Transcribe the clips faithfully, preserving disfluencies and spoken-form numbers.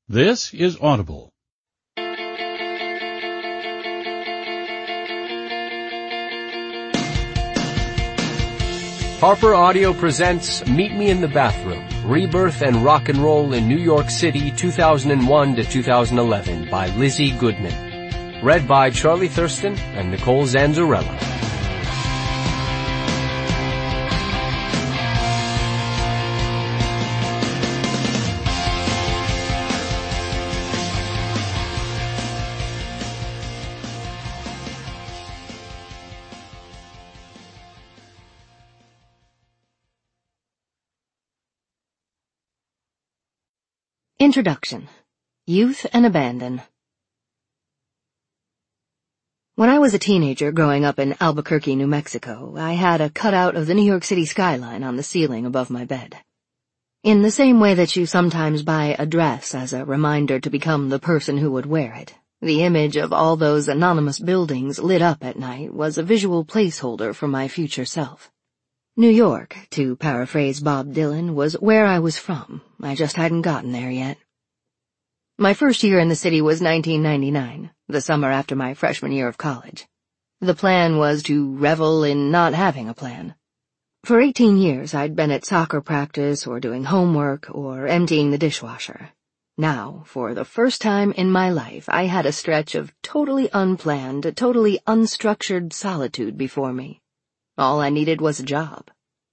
This is Audible. Harper Audio presents Meet Me in the Bathroom, Rebirth and Rock and Roll in New York City two thousand one to two thousand eleven by Lizzie Goodman. Read by Charlie Thurston and Nicole Zanzarella. Introduction. Youth and Abandon. When I was a teenager growing up in Albuquerque, New Mexico, I had a cutout of the New York City skyline on the ceiling above my bed. In the same way that you sometimes buy a dress as a reminder to become the person who would wear it, the image of all those anonymous buildings lit up at night was a visual placeholder for my future self. New York, to paraphrase Bob Dylan, was where I was from. I just hadn't gotten there yet. My first year in the city was nineteen ninety-nine, the summer after my freshman year of college. The plan was to revel in not having a plan. For eighteen years I'd been at soccer practice or doing homework or emptying the dishwasher. Now, for the first time in my life, I had a stretch of totally unplanned, totally unstructured solitude before me. All I needed was a job.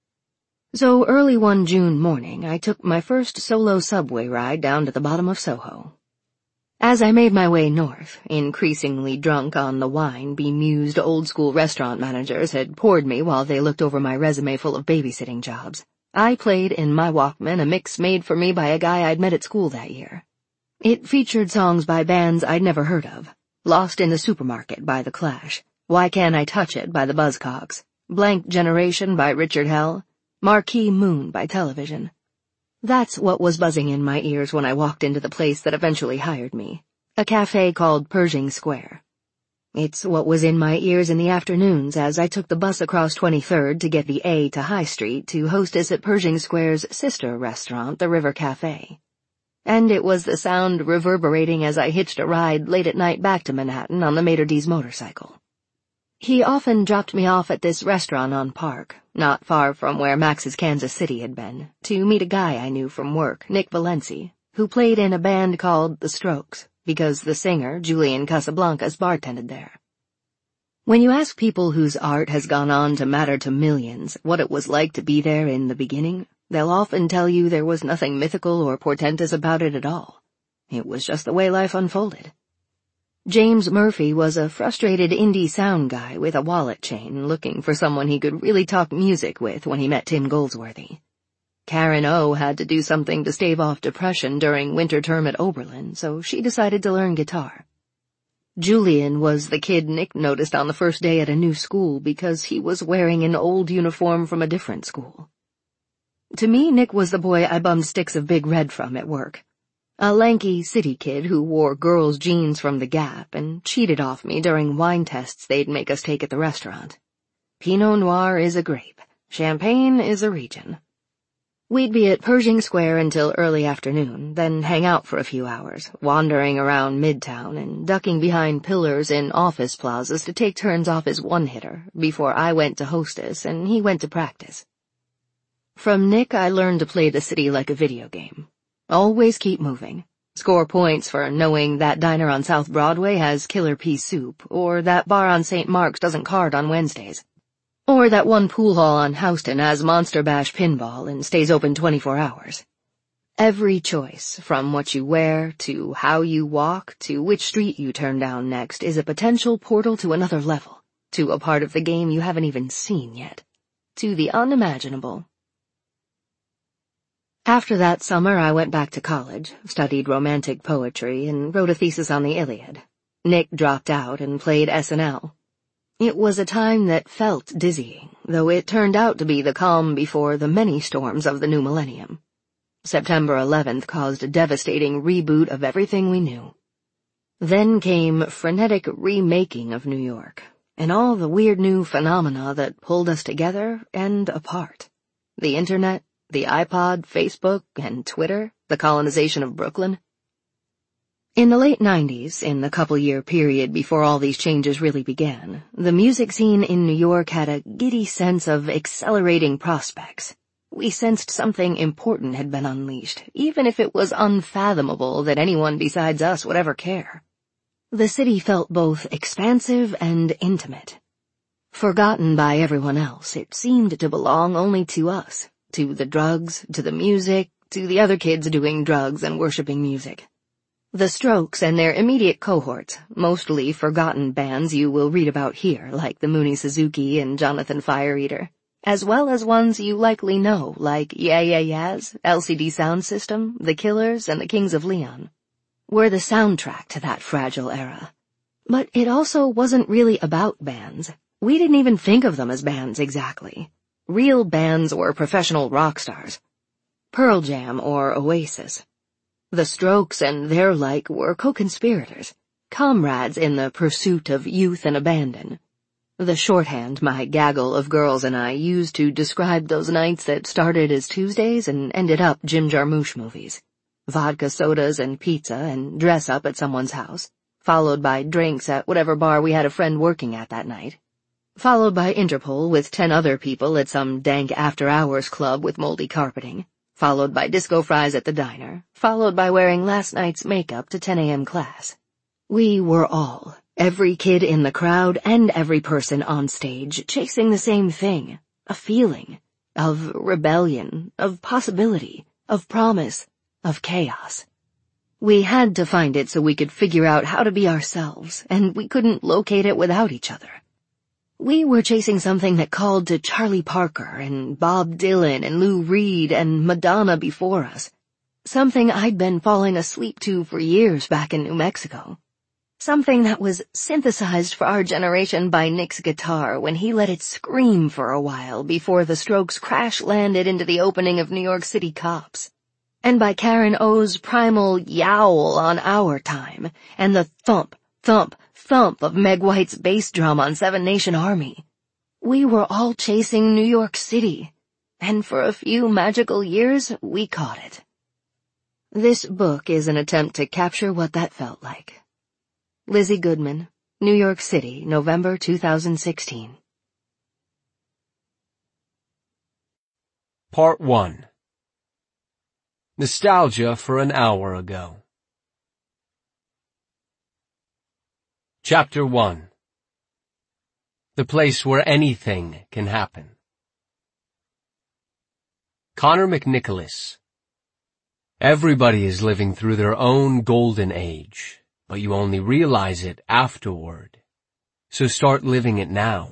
So early one June morning, I took my first solo subway ride down to the bottom of Soho. As I made my way north, increasingly drunk on the wine bemused old-school restaurant managers had poured me while they looked over my resume full of babysitting jobs, I played in my Walkman a mix made for me by a guy I'd met at school that year. It featured songs by bands I'd never heard of: Lost in the Supermarket by The Clash, Why Can't I Touch It by the Buzzcocks, Blank Generation by Richard Hell, Marquee Moon by Television. That's what was buzzing in my ears when I walked into the place that eventually hired me, a cafe called Pershing Square. It's what was in my ears in the afternoons as I took the bus across twenty-third to get the A to High Street to hostess at Pershing Square's sister restaurant, the River Cafe. And it was the sound reverberating as I hitched a ride late at night back to Manhattan on the Mater D's motorcycle. He often dropped me off at this restaurant on Park, not far from where Max's Kansas City had been, to meet a guy I knew from work, Nick Valenci, who played in a band called The Strokes, because the singer, Julian Casablancas, bartended there. When you ask people whose art has gone on to matter to millions what it was like to be there in the beginning, they'll often tell you there was nothing mythical or portentous about it at all. It was just the way life unfolded. James Murphy was a frustrated indie sound guy with a wallet chain looking for someone he could really talk music with when he met Tim Goldsworthy. Karen O had to do something to stave off depression during winter term at Oberlin, so she decided to learn guitar. Julian was the kid Nick noticed on the first day at a new school because he was wearing an old uniform from a different school. To me, Nick was the boy I bummed sticks of Big Red from at work. A lanky city kid who wore girls' jeans from the Gap and cheated off me during wine tests they'd make us take at the restaurant. Pinot Noir is a grape. Champagne is a region. We'd be at Pershing Square until early afternoon, then hang out for a few hours, wandering around Midtown and ducking behind pillars in office plazas to take turns off as one-hitter before I went to hostess and he went to practice. From Nick, I learned to play the city like a video game. Always keep moving. Score points for knowing that diner on South Broadway has killer pea soup, or that bar on Saint Mark's doesn't card on Wednesdays, or that one pool hall on Houston has Monster Bash pinball and stays open twenty-four hours. Every choice, from what you wear, to how you walk, to which street you turn down next, is a potential portal to another level, to a part of the game you haven't even seen yet, to the unimaginable. After that summer, I went back to college, studied romantic poetry, and wrote a thesis on the Iliad. Nick dropped out and played S N L. It was a time that felt dizzying, though it turned out to be the calm before the many storms of the new millennium. September eleventh caused a devastating reboot of everything we knew. Then came frenetic remaking of New York, and all the weird new phenomena that pulled us together and apart. The Internet, the iPod, Facebook, and Twitter, the colonization of Brooklyn. In the late nineties, in the couple-year period before all these changes really began, the music scene in New York had a giddy sense of accelerating prospects. We sensed something important had been unleashed, even if it was unfathomable that anyone besides us would ever care. The city felt both expansive and intimate. Forgotten by everyone else, it seemed to belong only to us, to the drugs, to the music, to the other kids doing drugs and worshipping music. The Strokes and their immediate cohorts, mostly forgotten bands you will read about here, like the Mooney Suzuki and Jonathan Fireeater, as well as ones you likely know, like Yeah Yeah Yeahs, L C D Sound System, The Killers, and the Kings of Leon, were the soundtrack to that fragile era. But it also wasn't really about bands. We didn't even think of them as bands exactly. Real bands or professional rock stars. Pearl Jam or Oasis. The Strokes and their like were co-conspirators, comrades in the pursuit of youth and abandon. The shorthand my gaggle of girls and I used to describe those nights that started as Tuesdays and ended up Jim Jarmusch movies. Vodka sodas and pizza and dress up at someone's house, followed by drinks at whatever bar we had a friend working at that night. Followed by Interpol with ten other people at some dank after-hours club with moldy carpeting. Followed by disco fries at the diner, followed by wearing last night's makeup to ten a.m. class. We were all, every kid in the crowd and every person on stage, chasing the same thing, a feeling of rebellion, of possibility, of promise, of chaos. We had to find it so we could figure out how to be ourselves, and we couldn't locate it without each other. We were chasing something that called to Charlie Parker and Bob Dylan and Lou Reed and Madonna before us. Something I'd been falling asleep to for years back in New Mexico. Something that was synthesized for our generation by Nick's guitar when he let it scream for a while before the Strokes crash-landed into the opening of New York City Cops. And by Karen O's primal yowl on Our Time and the thump, thump, thump of Meg White's bass drum on Seven Nation Army. We were all chasing New York City, and for a few magical years, we caught it. This book is an attempt to capture what that felt like. Lizzie Goodman, New York City, November two thousand sixteen. Part one. Nostalgia for an hour ago. Chapter one. The place where anything can happen. Connor McNicholas. Everybody is living through their own golden age, but you only realize it afterward. So start living it now.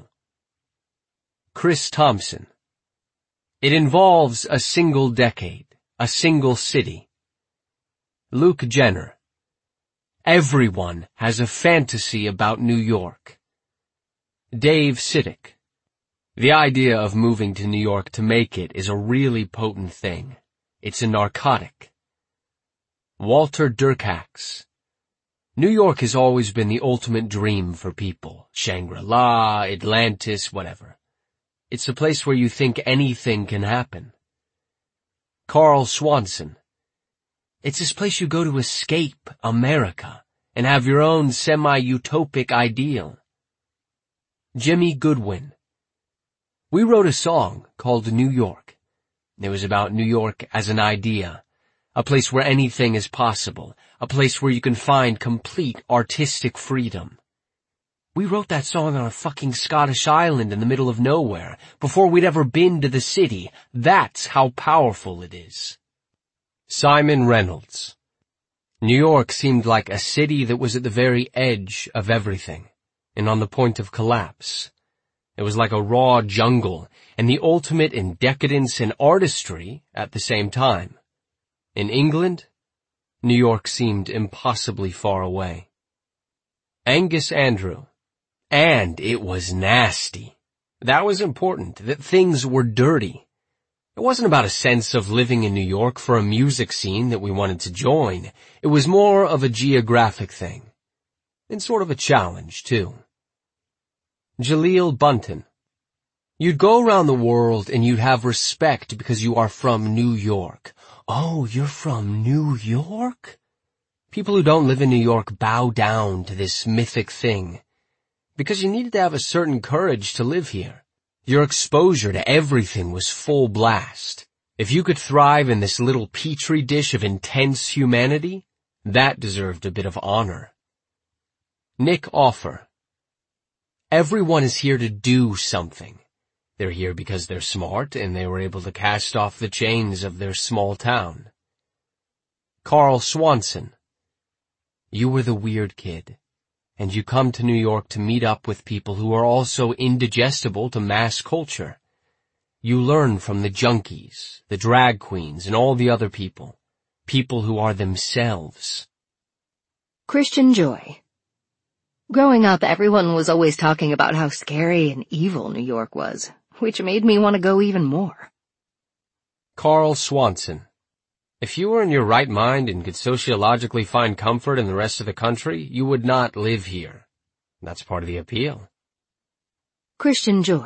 Chris Thompson. It involves a single decade, a single city. Luke Jenner. Everyone has a fantasy about New York. Dave Sitek. The idea of moving to New York to make it is a really potent thing. It's a narcotic. Walter Durkax. New York has always been the ultimate dream for people. Shangri-La, Atlantis, whatever. It's a place where you think anything can happen. Carl Swanson. It's this place you go to escape America and have your own semi-utopic ideal. Jimmy Goodwin. We wrote a song called New York. It was about New York as an idea, a place where anything is possible, a place where you can find complete artistic freedom. We wrote that song on a fucking Scottish island in the middle of nowhere, before we'd ever been to the city. That's how powerful it is. Simon Reynolds. New York seemed like a city that was at the very edge of everything, and on the point of collapse. It was like a raw jungle, and the ultimate in decadence and artistry at the same time. In England, New York seemed impossibly far away. Angus Andrew. And it was nasty. That was important, that things were dirty. It wasn't about a sense of living in New York for a music scene that we wanted to join. It was more of a geographic thing. And sort of a challenge, too. Jaleel Bunton. You'd go around the world and you'd have respect because you are from New York. Oh, you're from New York? People who don't live in New York bow down to this mythic thing, because you needed to have a certain courage to live here. Your exposure to everything was full blast. If you could thrive in this little petri dish of intense humanity, that deserved a bit of honor. Nick Offer. Everyone is here to do something. They're here because they're smart and they were able to cast off the chains of their small town. Carl Swanson. You were the weird kid, and you come to New York to meet up with people who are also indigestible to mass culture. You learn from the junkies, the drag queens, and all the other people. People who are themselves. Christian Joy. Growing up, everyone was always talking about how scary and evil New York was, which made me want to go even more. Carl Swanson. If you were in your right mind and could sociologically find comfort in the rest of the country, you would not live here. That's part of the appeal. Christian Joy.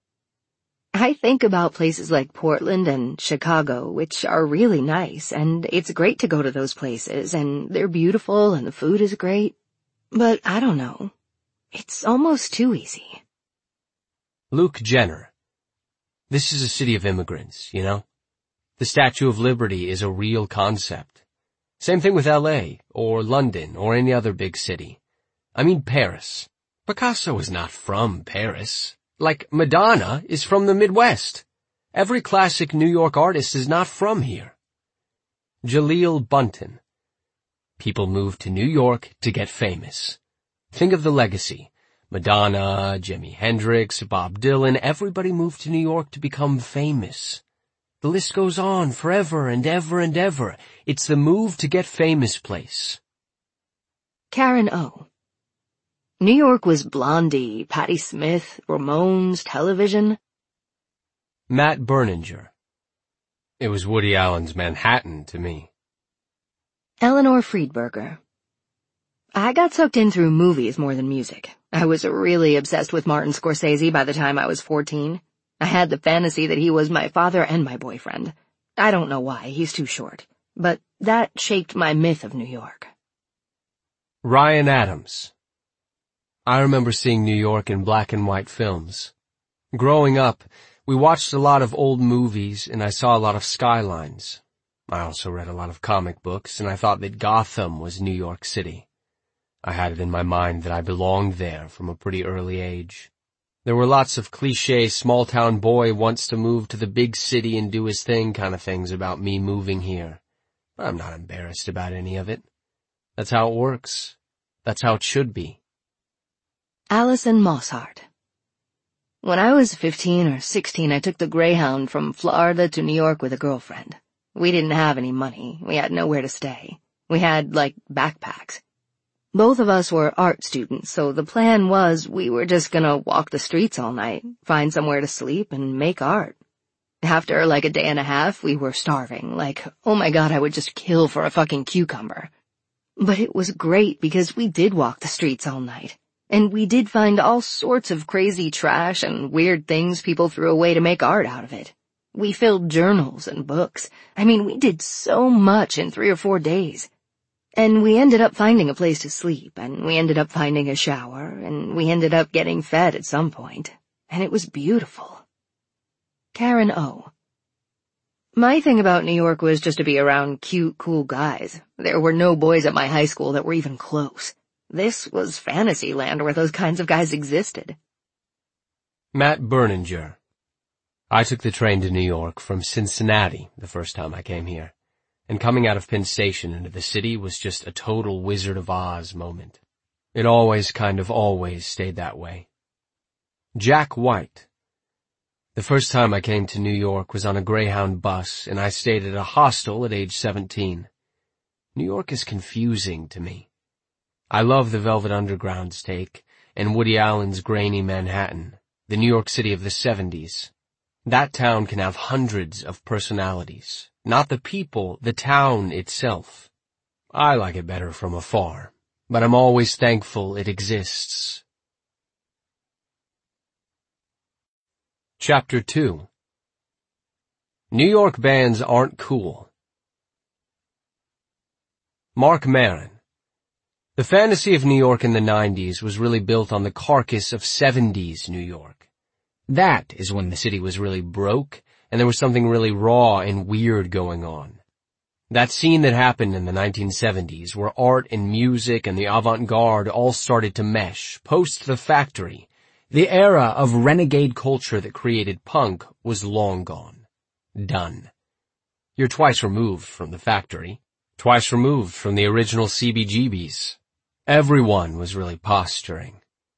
I think about places like Portland and Chicago, which are really nice, and it's great to go to those places, and they're beautiful and the food is great. But I don't know. It's almost too easy. Luke Jenner. This is a city of immigrants, you know? The Statue of Liberty is a real concept. Same thing with L A, or London, or any other big city. I mean Paris. Picasso is not from Paris. Like Madonna is from the Midwest. Every classic New York artist is not from here. Jaleel Bunton. People move to New York to get famous. Think of the legacy. Madonna, Jimi Hendrix, Bob Dylan, everybody moved to New York to become famous. The list goes on forever and ever and ever. It's the move to get famous place. Karen O. New York was Blondie, Patti Smith, Ramones, television. Matt Berninger. It was Woody Allen's Manhattan to me. Eleanor Friedberger. I got sucked in through movies more than music. I was really obsessed with Martin Scorsese by the time I was fourteen. I had the fantasy that he was my father and my boyfriend. I don't know why, he's too short. But that shaped my myth of New York. Ryan Adams. I remember seeing New York in black and white films. Growing up, we watched a lot of old movies and I saw a lot of skylines. I also read a lot of comic books and I thought that Gotham was New York City. I had it in my mind that I belonged there from a pretty early age. There were lots of cliché small-town boy wants to move to the big city and do his thing kind of things about me moving here. But I'm not embarrassed about any of it. That's how it works. That's how it should be. Allison Mosshart. When I was fifteen or sixteen, I took the Greyhound from Florida to New York with a girlfriend. We didn't have any money. We had nowhere to stay. We had, like, backpacks. Both of us were art students, so the plan was we were just gonna walk the streets all night, find somewhere to sleep, and make art. After like a day and a half, we were starving, like, oh my god, I would just kill for a fucking cucumber. But it was great because we did walk the streets all night, and we did find all sorts of crazy trash and weird things people threw away to make art out of it. We filled journals and books. I mean, we did so much in three or four days. And we ended up finding a place to sleep, and we ended up finding a shower, and we ended up getting fed at some point, and it was beautiful. Karen O. My thing about New York was just to be around cute, cool guys. There were no boys at my high school that were even close. This was fantasy land where those kinds of guys existed. Matt Berninger. I took the train to New York from Cincinnati the first time I came here. And coming out of Penn Station into the city was just a total Wizard of Oz moment. It always kind of always stayed that way. Jack White. The first time I came to New York was on a Greyhound bus, and I stayed at a hostel at age seventeen. New York is confusing to me. I love the Velvet Underground's take, and Woody Allen's grainy Manhattan, the New York City of the seventies. That town can have hundreds of personalities. Not the people, the town itself. I like it better from afar, but I'm always thankful it exists. Chapter two. New York bands aren't cool. Mark Maron. The fantasy of New York in the nineties was really built on the carcass of seventies New York. That is when the city was really broke, and there was something really raw and weird going on. That scene that happened in the nineteen seventies, where art and music and the avant-garde all started to mesh, post the factory, the era of renegade culture that created punk was long gone. Done. You're twice removed from the factory, twice removed from the original C B G Bs. Everyone was really posturing.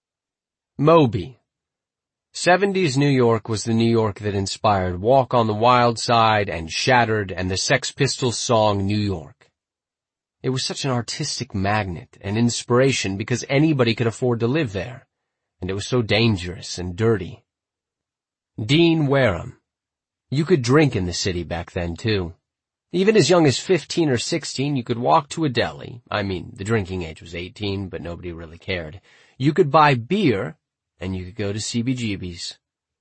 Moby. seventies New York was the New York that inspired Walk on the Wild Side and Shattered and the Sex Pistols song New York. It was such an artistic magnet and inspiration because anybody could afford to live there, and it was so dangerous and dirty. Dean Wareham. You could drink in the city back then, too. Even as young as fifteen or sixteen, you could walk to a deli. I mean, the drinking age was eighteen, but nobody really cared. You could buy beer, and you could go to C B G B's.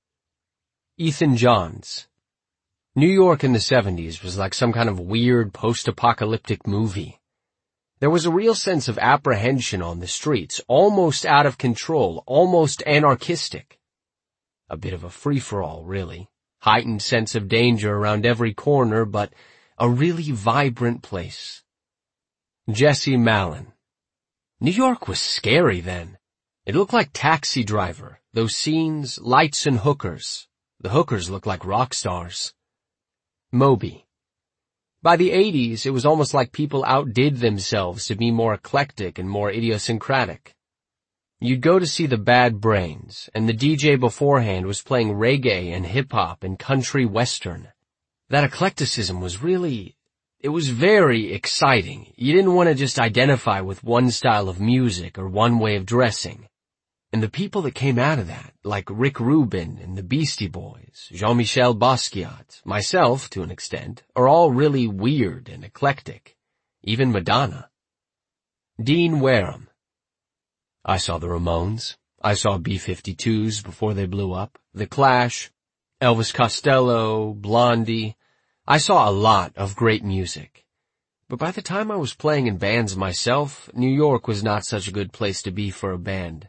Ethan Johns. New York in the seventies was like some kind of weird post-apocalyptic movie. There was a real sense of apprehension on the streets, almost out of control, almost anarchistic. A bit of a free-for-all, really. Heightened sense of danger around every corner, but a really vibrant place. Jesse Malin. New York was scary then. It looked like Taxi Driver, those scenes, lights and hookers. The hookers looked like rock stars. Moby. By the eighties, it was almost like people outdid themselves to be more eclectic and more idiosyncratic. You'd go to see the Bad Brains, and the D J beforehand was playing reggae and hip-hop and country western. That eclecticism was really, it was very exciting. You didn't want to just identify with one style of music or one way of dressing. And the people that came out of that, like Rick Rubin and the Beastie Boys, Jean-Michel Basquiat, myself to an extent, are all really weird and eclectic. Even Madonna. Dean Wareham. I saw the Ramones. I saw B fifty-twos before they blew up. The Clash. Elvis Costello, Blondie. I saw a lot of great music. But by the time I was playing in bands myself, New York was not such a good place to be for a band.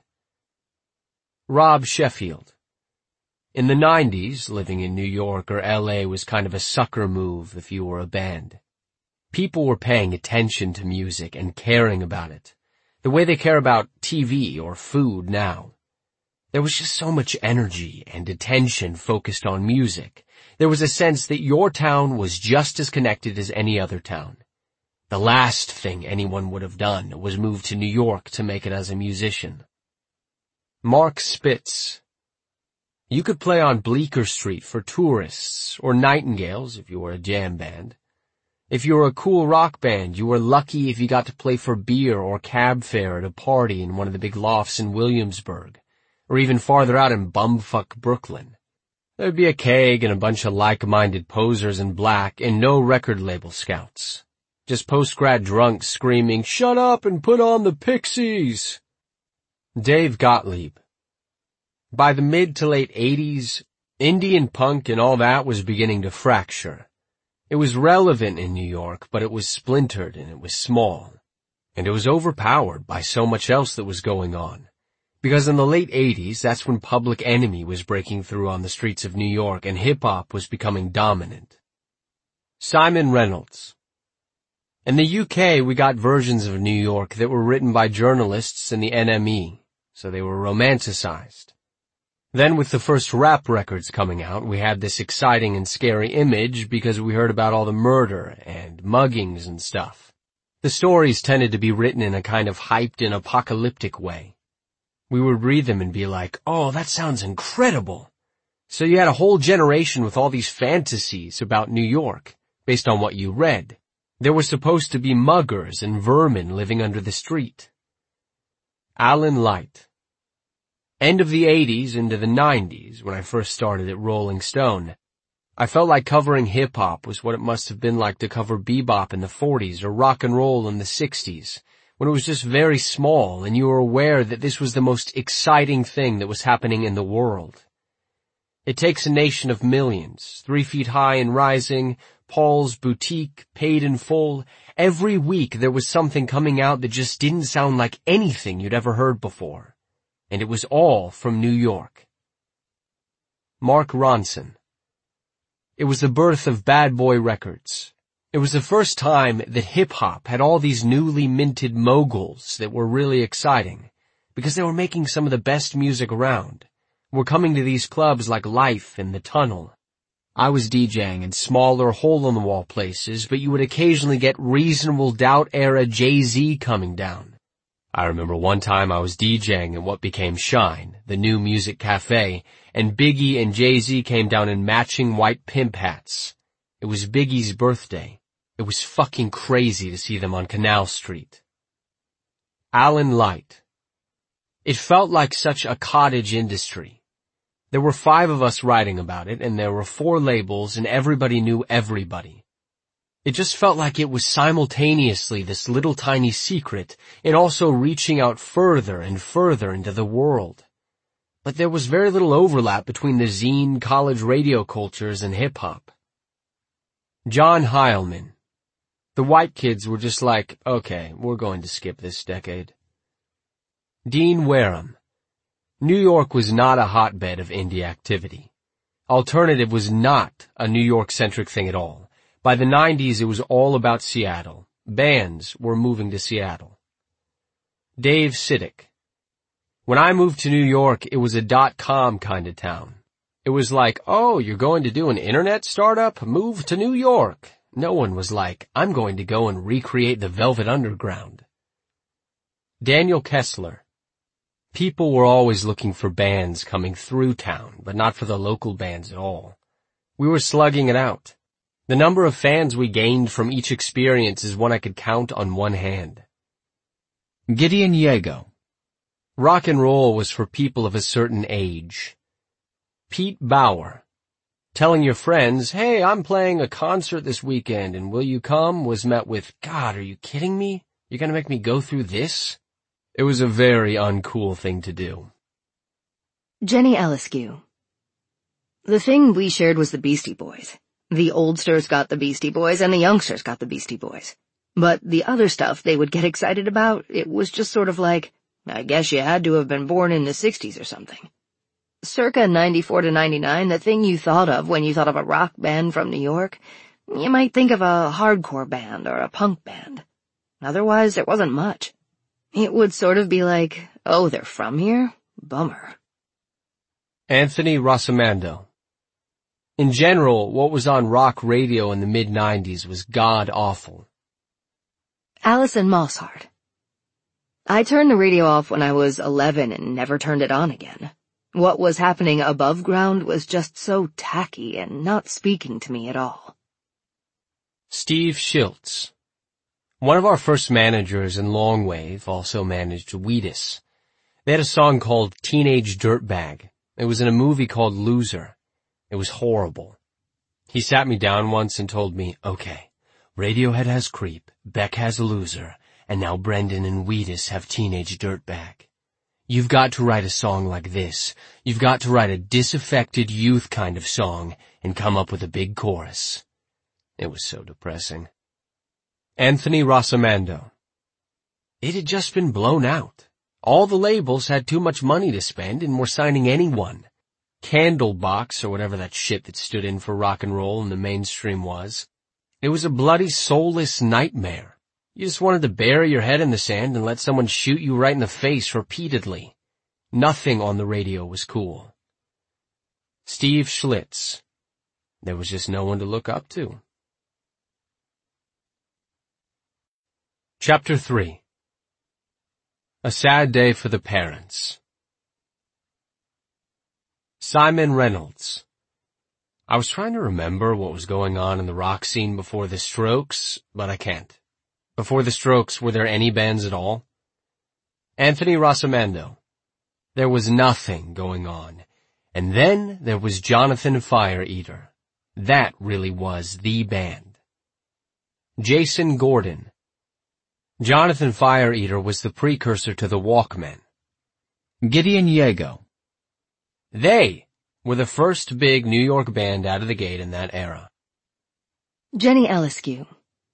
Rob Sheffield. In the nineties, living in New York or L A was kind of a sucker move if you were a band. People were paying attention to music and caring about it, the way they care about T V or food now. There was just so much energy and attention focused on music. There was a sense that your town was just as connected as any other town. The last thing anyone would have done was move to New York to make it as a musician. Mark Spitz. You could play on Bleecker Street for tourists, or Nightingales if you were a jam band. If you were a cool rock band, you were lucky if you got to play for beer or cab fare at a party in one of the big lofts in Williamsburg, or even farther out in bumfuck Brooklyn. There'd be a keg and a bunch of like-minded posers in black and no record label scouts. Just post-grad drunks screaming, "Shut up and put on the Pixies!" Dave Gottlieb. By the mid to late eighties, Indian punk and all that was beginning to fracture. It was relevant in New York, but it was splintered and it was small. And it was overpowered by so much else that was going on. Because in the late eighties, that's when Public Enemy was breaking through on the streets of New York and hip-hop was becoming dominant. Simon Reynolds. In the U K, we got versions of New York that were written by journalists in the N M E, so they were romanticized. Then with the first rap records coming out, we had this exciting and scary image because we heard about all the murder and muggings and stuff. The stories tended to be written in a kind of hyped and apocalyptic way. We would read them and be like, "Oh, that sounds incredible." So you had a whole generation with all these fantasies about New York, based on what you read. There were supposed to be muggers and vermin living under the street. Alan Light. End of the eighties into the nineties, when I first started at Rolling Stone, I felt like covering hip-hop was what it must have been like to cover bebop in the forties or rock and roll in the sixties, when it was just very small and you were aware that this was the most exciting thing that was happening in the world. It Takes a Nation of Millions, Three Feet High and Rising, Paul's Boutique, Paid in Full. Every week there was something coming out that just didn't sound like anything you'd ever heard before. And it was all from New York. Mark Ronson. It was the birth of Bad Boy Records. It was the first time that hip-hop had all these newly minted moguls that were really exciting, because they were making some of the best music around. We're coming to these clubs like Life and The Tunnel. I was DJing in smaller hole-in-the-wall places, but you would occasionally get Reasonable Doubt-era Jay-Z coming down. I remember one time I was DJing in what became Shine, the new music cafe, and Biggie and Jay-Z came down in matching white pimp hats. It was Biggie's birthday. It was fucking crazy to see them on Canal Street. Alan Light. It felt like such a cottage industry. There were five of us writing about it, and there were four labels, and everybody knew everybody. It just felt like it was simultaneously this little tiny secret and also reaching out further and further into the world. But there was very little overlap between the zine, college radio cultures, and hip-hop. John Heilman. The white kids were just like, okay, we're going to skip this decade. Dean Wareham. New York was not a hotbed of indie activity. Alternative was not a New York-centric thing at all. By the nineties, it was all about Seattle. Bands were moving to Seattle. Dave Siddick. When I moved to New York, it was a dot-com kind of town. It was like, oh, you're going to do an internet startup? Move to New York. No one was like, I'm going to go and recreate the Velvet Underground. Daniel Kessler. People were always looking for bands coming through town, but not for the local bands at all. We were slugging it out. The number of fans we gained from each experience is one I could count on one hand. Gideon Yago. Rock and roll was for people of a certain age. Pete Bauer. Telling your friends, hey, I'm playing a concert this weekend and will you come, was met with, God, are you kidding me? You're gonna make me go through this? It was a very uncool thing to do. Jenny Eliscu. The thing we shared was the Beastie Boys. The oldsters got the Beastie Boys and the youngsters got the Beastie Boys. But the other stuff they would get excited about, it was just sort of like, I guess you had to have been born in the sixties or something. Circa ninety-four to ninety-nine, the thing you thought of when you thought of a rock band from New York, you might think of a hardcore band or a punk band. Otherwise, there wasn't much. It would sort of be like, oh, they're from here? Bummer. Anthony Rossamando. In general, what was on rock radio in the mid nineties was god-awful. Alison Mosshart. I turned the radio off when I was eleven and never turned it on again. What was happening above ground was just so tacky and not speaking to me at all. Steve Schiltz. One of our first managers in Longwave also managed Wheatus. They had a song called Teenage Dirtbag. It was in a movie called Loser. It was horrible. He sat me down once and told me, okay, Radiohead has Creep, Beck has Loser, and now Brendan and Wheatus have Teenage Dirtbag. You've got to write a song like this. You've got to write a disaffected youth kind of song and come up with a big chorus. It was so depressing. Anthony Rossamando. It had just been blown out. All the labels had too much money to spend and were signing anyone. Candlebox, or whatever that shit that stood in for rock and roll in the mainstream was. It was a bloody soulless nightmare. You just wanted to bury your head in the sand and let someone shoot you right in the face repeatedly. Nothing on the radio was cool. Steve Schlitz. There was just no one to look up to. Chapter three. A sad day for the parents. Simon Reynolds. I was trying to remember what was going on in the rock scene before the Strokes, but I can't. Before the Strokes, were there any bands at all? Anthony Rossamando. There was nothing going on. And then there was Jonathan Fire Eater. That really was the band. Jason Gordon. Jonathan Fire Eater was the precursor to the Walkmen. Gideon Yago. They were the first big New York band out of the gate in that era. Jenny Eliscu.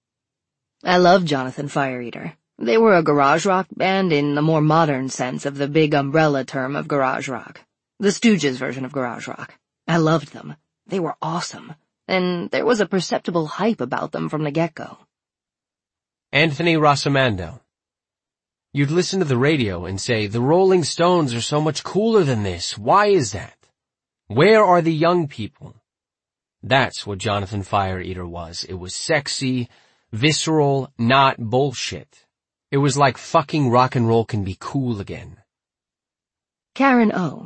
I loved Jonathan Fireeater. They were a garage rock band in the more modern sense of the big umbrella term of garage rock. The Stooges version of garage rock. I loved them. They were awesome. And there was a perceptible hype about them from the get-go. Anthony Rossomando. You'd listen to the radio and say, the Rolling Stones are so much cooler than this. Why is that? Where are the young people? That's what Jonathan Fireeater was. It was sexy, visceral, not bullshit. It was like fucking rock and roll can be cool again. Karen O.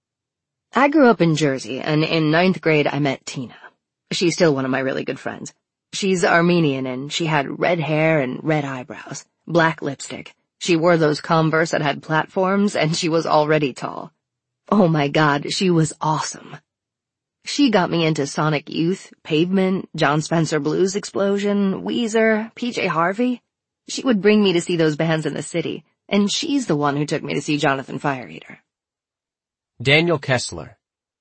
I grew up in Jersey, and in ninth grade I met Tina. She's still one of my really good friends. She's Armenian, and she had red hair and red eyebrows, black lipstick. She wore those Converse that had platforms, and she was already tall. Oh my God, she was awesome. She got me into Sonic Youth, Pavement, John Spencer Blues Explosion, Weezer, P J Harvey. She would bring me to see those bands in the city, and she's the one who took me to see Jonathan Fireeater. Daniel Kessler.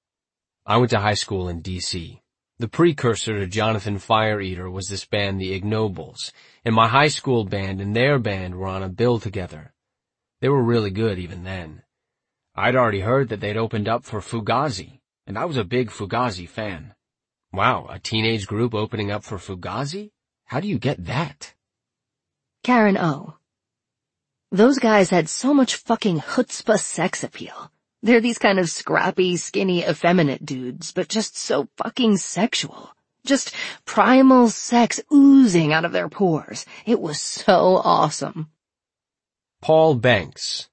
I went to high school in D C The precursor to Jonathan Fireeater was this band, the Ignobles, and my high school band and their band were on a bill together. They were really good even then. I'd already heard that they'd opened up for Fugazi, and I was a big Fugazi fan. Wow, a teenage group opening up for Fugazi? How do you get that? Karen O. Those guys had so much fucking chutzpah sex appeal. They're these kind of scrappy, skinny, effeminate dudes, but just so fucking sexual. Just primal sex oozing out of their pores. It was so awesome. Paul Banks.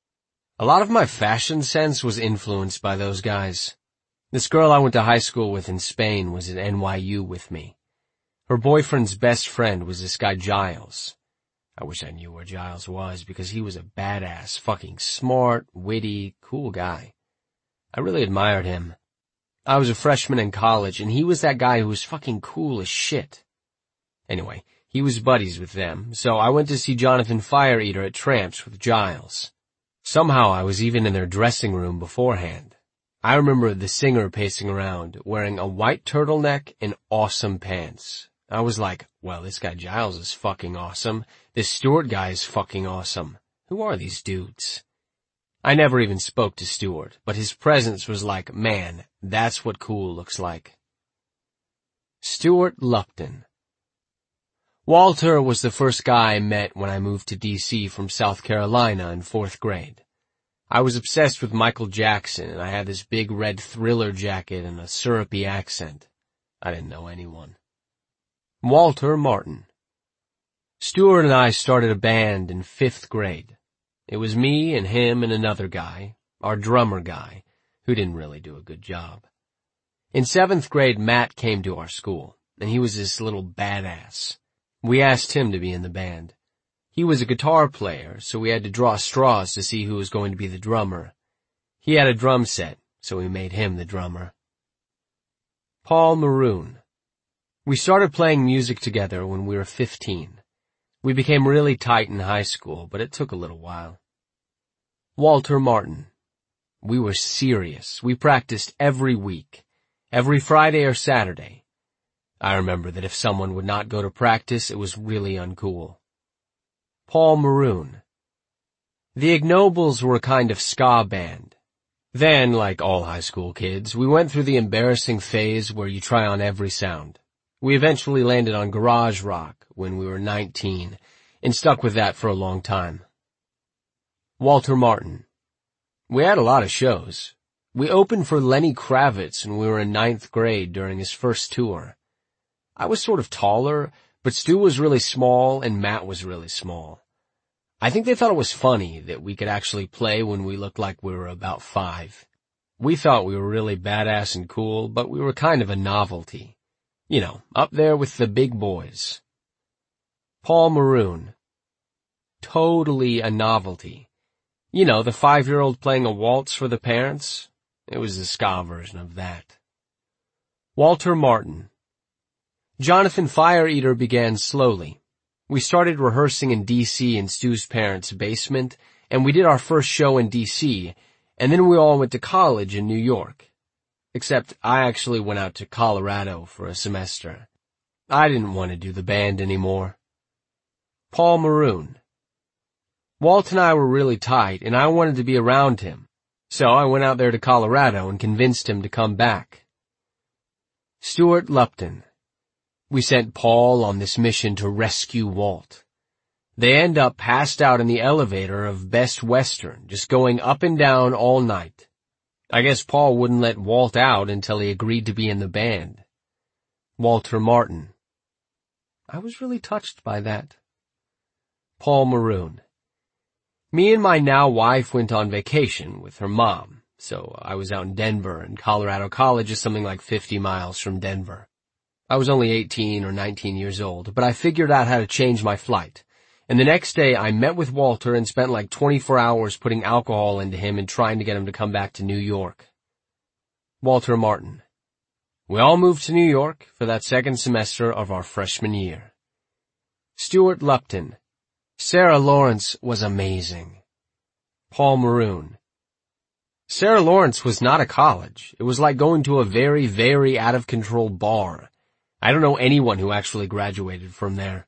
A lot of my fashion sense was influenced by those guys. This girl I went to high school with in Spain was at N Y U with me. Her boyfriend's best friend was this guy Giles. I wish I knew where Giles was because he was a badass, fucking smart, witty, cool guy. I really admired him. I was a freshman in college and he was that guy who was fucking cool as shit. Anyway, he was buddies with them, so I went to see Jonathan Fireeater at Tramps with Giles. Somehow I was even in their dressing room beforehand. I remember the singer pacing around, wearing a white turtleneck and awesome pants. I was like, well, this guy Giles is fucking awesome. This Stewart guy is fucking awesome. Who are these dudes? I never even spoke to Stewart, but his presence was like, man, that's what cool looks like. Stuart Lupton. Walter was the first guy I met when I moved to D C from South Carolina in fourth grade. I was obsessed with Michael Jackson, and I had this big red Thriller jacket and a syrupy accent. I didn't know anyone. Walter Martin. Stuart and I started a band in fifth grade. It was me and him and another guy, our drummer guy, who didn't really do a good job. In seventh grade, Matt came to our school, and he was this little badass. We asked him to be in the band. He was a guitar player, so we had to draw straws to see who was going to be the drummer. He had a drum set, so we made him the drummer. Paul Maroon. We started playing music together when we were fifteen. We became really tight in high school, but it took a little while. Walter Martin. We were serious. We practiced every week, every Friday or Saturday. I remember that if someone would not go to practice, it was really uncool. Paul Maroon. The Ignobles were a kind of ska band. Then, like all high school kids, we went through the embarrassing phase where you try on every sound. We eventually landed on garage rock when we were nineteen, and stuck with that for a long time. Walter Martin. We had a lot of shows. We opened for Lenny Kravitz when we were in ninth grade during his first tour. I was sort of taller, but Stu was really small and Matt was really small. I think they thought it was funny that we could actually play when we looked like we were about five. We thought we were really badass and cool, but we were kind of a novelty. You know, up there with the big boys. Paul Maroon. Totally a novelty. You know, the five-year-old playing a waltz for the parents? It was the ska version of that. Walter Martin. Jonathan Fireeater began slowly. We started rehearsing in D C in Stu's parents' basement, and we did our first show in D C, and then we all went to college in New York. Except I actually went out to Colorado for a semester. I didn't want to do the band anymore. Paul Maroon. Walt and I were really tight, and I wanted to be around him, so I went out there to Colorado and convinced him to come back. Stuart Lupton. We sent Paul on this mission to rescue Walt. They end up passed out in the elevator of Best Western, just going up and down all night. I guess Paul wouldn't let Walt out until he agreed to be in the band. Walter Martin. I was really touched by that. Paul Maroon. Me and my now wife went on vacation with her mom, so I was out in Denver, and Colorado College is something like fifty miles from Denver. I was only eighteen or nineteen years old, but I figured out how to change my flight. And the next day I met with Walter and spent like twenty-four hours putting alcohol into him and trying to get him to come back to New York. Walter Martin. We all moved to New York for that second semester of our freshman year. Stuart Lupton. Sarah Lawrence was amazing. Paul Maroon. Sarah Lawrence was not a college. It was like going to a very, very out-of-control bar. I don't know anyone who actually graduated from there.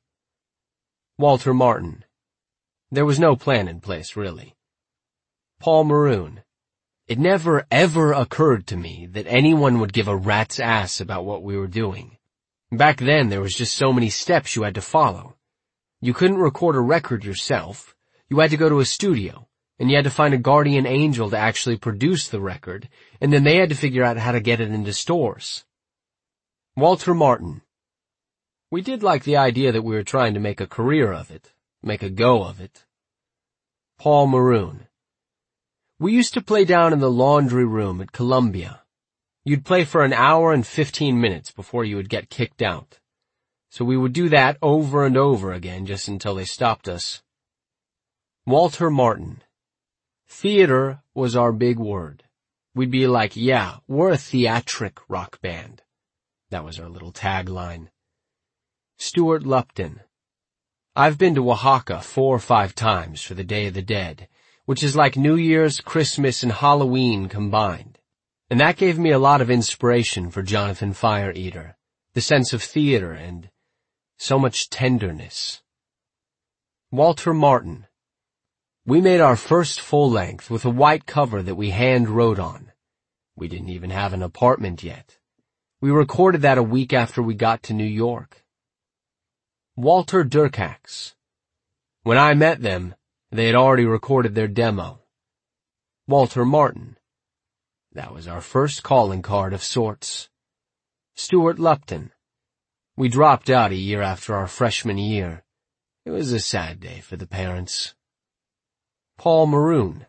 Walter Martin. There was no plan in place, really. Paul Maroon. It never, ever occurred to me that anyone would give a rat's ass about what we were doing. Back then, there was just so many steps you had to follow. You couldn't record a record yourself. You had to go to a studio, and you had to find a guardian angel to actually produce the record, and then they had to figure out how to get it into stores. Walter Martin. We did like the idea that we were trying to make a career of it, make a go of it. Paul Maroon. We used to play down in the laundry room at Columbia. You'd play for an hour and fifteen minutes before you would get kicked out. So we would do that over and over again just until they stopped us. Walter Martin. Theater was our big word. We'd be like, yeah, we're a theatric rock band. That was our little tagline. Stuart Lupton. I've been to Oaxaca four or five times for the Day of the Dead, which is like New Year's, Christmas, and Halloween combined. And that gave me a lot of inspiration for Jonathan Fire Eater, the sense of theater and so much tenderness. Walter Martin. We made our first full-length with a white cover that we hand-wrote on. We didn't even have an apartment yet. We recorded that a week after we got to New York. Walter Durkax. When I met them, they had already recorded their demo. Walter Martin. That was our first calling card of sorts. Stuart Lupton. We dropped out a year after our freshman year. It was a sad day for the parents. Paul Maroon.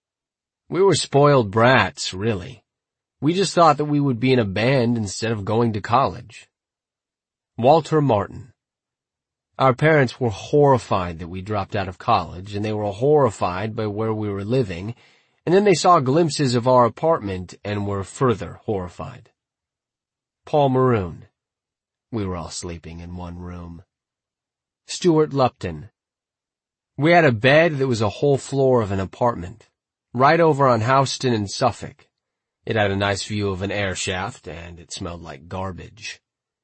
We were spoiled brats, really. We just thought that we would be in a band instead of going to college. Walter Martin. Our parents were horrified that we dropped out of college, and they were horrified by where we were living, and then they saw glimpses of our apartment and were further horrified. Paul Maroon. We were all sleeping in one room. Stuart Lupton. We had a bed that was a whole floor of an apartment, right over on Houston and Suffolk. It had a nice view of an air shaft, and it smelled like garbage.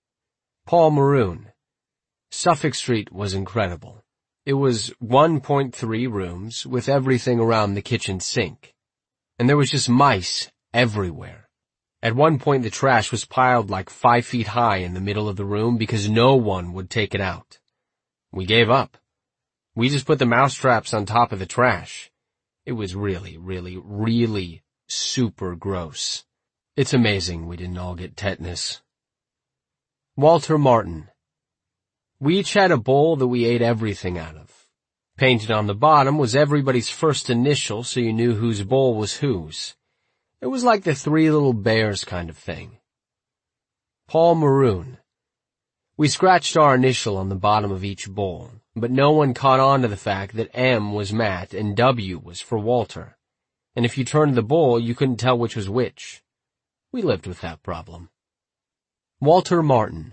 Paul Maroon. Suffolk Street was incredible. It was one point three rooms with everything around the kitchen sink. And there was just mice everywhere. At one point the trash was piled like five feet high in the middle of the room because no one would take it out. We gave up. We just put the mousetraps on top of the trash. It was really, really, really super gross. It's amazing we didn't all get tetanus. Walter Martin. We each had a bowl that we ate everything out of. Painted on the bottom was everybody's first initial so you knew whose bowl was whose. It was like the Three Little Bears kind of thing. Paul Maroon. We scratched our initial on the bottom of each bowl, but no one caught on to the fact that M was Matt and W was for Walter. And if you turned the bowl, you couldn't tell which was which. We lived with that problem. Walter Martin.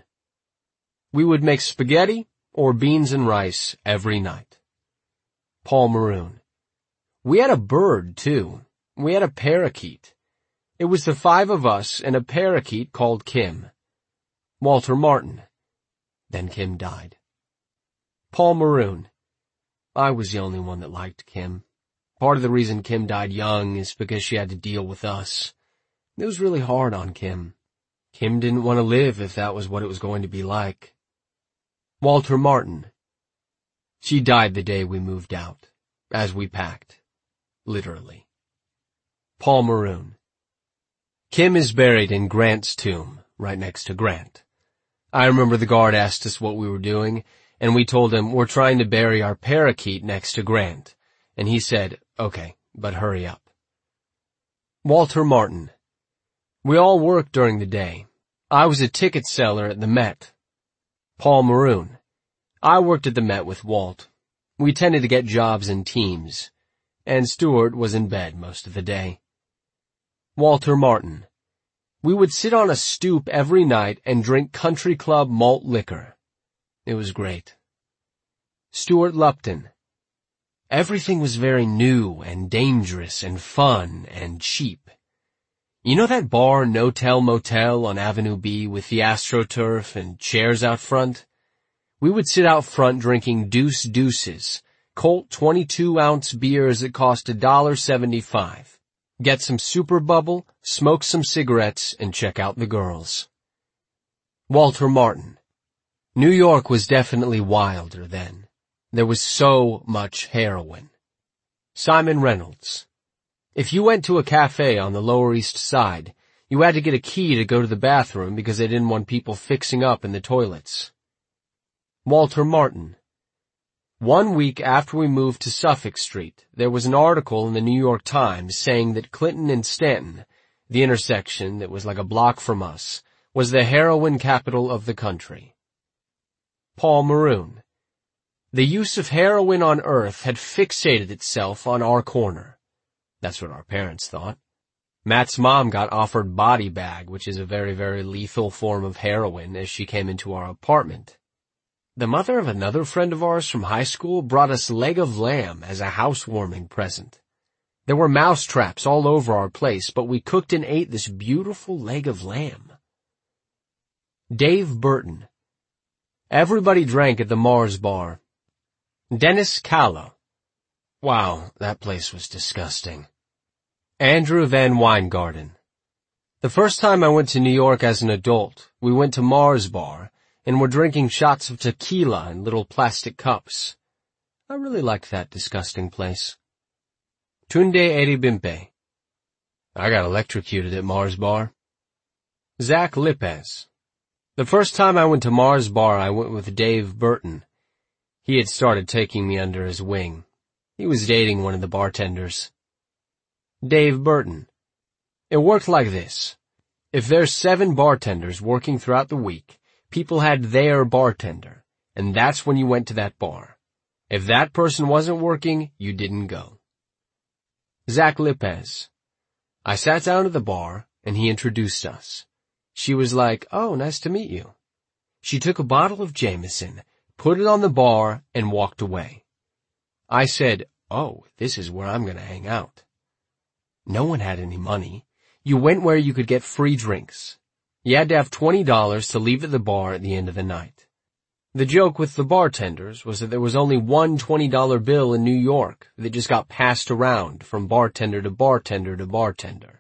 We would make spaghetti or beans and rice every night. Paul Maroon. We had a bird, too. We had a parakeet. It was the five of us and a parakeet called Kim. Walter Martin. Then Kim died. Paul Maroon. I was the only one that liked Kim. Part of the reason Kim died young is because she had to deal with us. It was really hard on Kim. Kim didn't want to live if that was what it was going to be like. Walter Martin. She died the day we moved out, as we packed. Literally. Paul Maroon. Kim is buried in Grant's tomb, right next to Grant. I remember the guard asked us what we were doing, and we told him we're trying to bury our parakeet next to Grant. And he said, okay, but hurry up. Walter Martin. We all worked during the day. I was a ticket seller at the Met. Paul Maroon. I worked at the Met with Walt. We tended to get jobs in teams, and Stuart was in bed most of the day. Walter Martin. We would sit on a stoop every night and drink country club malt liquor. It was great. Stuart Lupton. Everything was very new and dangerous and fun and cheap. You know that bar No-Tell Motel on Avenue B with the AstroTurf and chairs out front? We would sit out front drinking Deuce Deuces, Colt twenty-two ounce beers that cost a dollar seventy-five. Get some Super Bubble, smoke some cigarettes, and check out the girls. Walter Martin. New York was definitely wilder then. There was so much heroin. Simon Reynolds. If you went to a cafe on the Lower East Side, you had to get a key to go to the bathroom because they didn't want people fixing up in the toilets. Walter Martin. One week after we moved to Suffolk Street, there was an article in the New York Times saying that Clinton and Stanton, the intersection that was like a block from us, was the heroin capital of the country. Paul Maroon. The use of heroin on Earth had fixated itself on our corner. That's what our parents thought. Matt's mom got offered body bag, which is a very, very lethal form of heroin, as she came into our apartment. The mother of another friend of ours from high school brought us leg of lamb as a housewarming present. There were mouse traps all over our place, but we cooked and ate this beautiful leg of lamb. Dave Burton. Everybody drank at the Mars Bar. Dennis Callow. Wow, that place was disgusting. Andrew Van Weingarten. The first time I went to New York as an adult, we went to Mars Bar, and were drinking shots of tequila in little plastic cups. I really liked that disgusting place. Tunde Eribimpe. I got electrocuted at Mars Bar. Zach Lipez. The first time I went to Mars Bar, I went with Dave Burton. He had started taking me under his wing. He was dating one of the bartenders. Dave Burton. It worked like this. If there's seven bartenders working throughout the week, people had their bartender, and that's when you went to that bar. If that person wasn't working, you didn't go. Zach Lipez. I sat down at the bar, and he introduced us. She was like, oh, nice to meet you. She took a bottle of Jameson, put it on the bar, and walked away. I said, oh, this is where I'm going to hang out. No one had any money. You went where you could get free drinks. You had to have twenty dollars to leave at the bar at the end of the night. The joke with the bartenders was that there was only one twenty dollar bill in New York that just got passed around from bartender to bartender to bartender.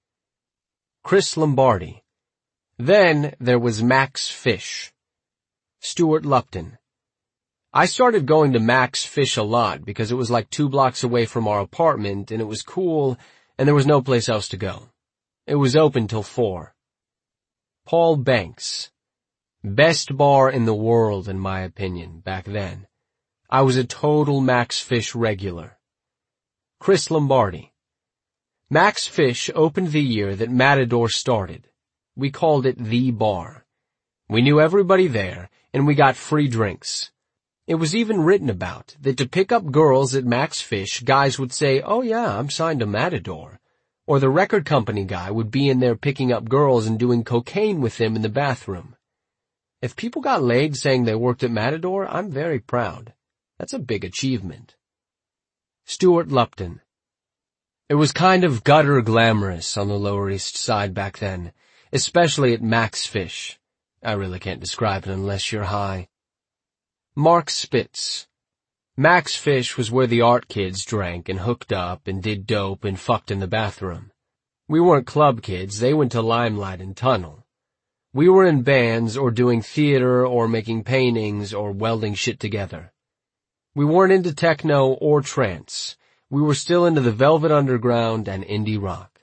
Chris Lombardi. Then there was Max Fish. Stuart Lupton. I started going to Max Fish a lot because it was like two blocks away from our apartment and it was cool and there was no place else to go. It was open till four. Paul Banks. Best bar in the world, in my opinion, back then. I was a total Max Fish regular. Chris Lombardi. Max Fish opened the year that Matador started. We called it The Bar. We knew everybody there, and we got free drinks. It was even written about that to pick up girls at Max Fish, guys would say, oh yeah, I'm signed to Matador. Or the record company guy would be in there picking up girls and doing cocaine with them in the bathroom. If people got laid saying they worked at Matador, I'm very proud. That's a big achievement. Stuart Lupton. It was kind of gutter glamorous on the Lower East Side back then, especially at Max Fish. I really can't describe it unless you're high. Mark Spitz. Max Fish was where the art kids drank and hooked up and did dope and fucked in the bathroom. We weren't club kids, they went to Limelight and Tunnel. We were in bands or doing theater or making paintings or welding shit together. We weren't into techno or trance. We were still into the Velvet Underground and indie rock.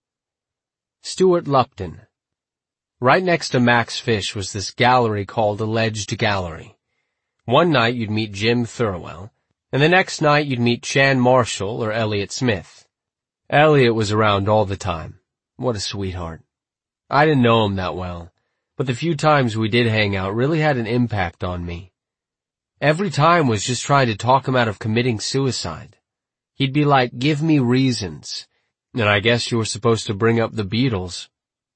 Stuart Lupton. Right next to Max Fish was this gallery called Alleged Gallery. One night you'd meet Jim Thurwell, and the next night you'd meet Chan Marshall or Elliott Smith. Elliott was around all the time. What a sweetheart. I didn't know him that well, but the few times we did hang out really had an impact on me. Every time was just trying to talk him out of committing suicide. He'd be like, give me reasons. And I guess you were supposed to bring up the Beatles.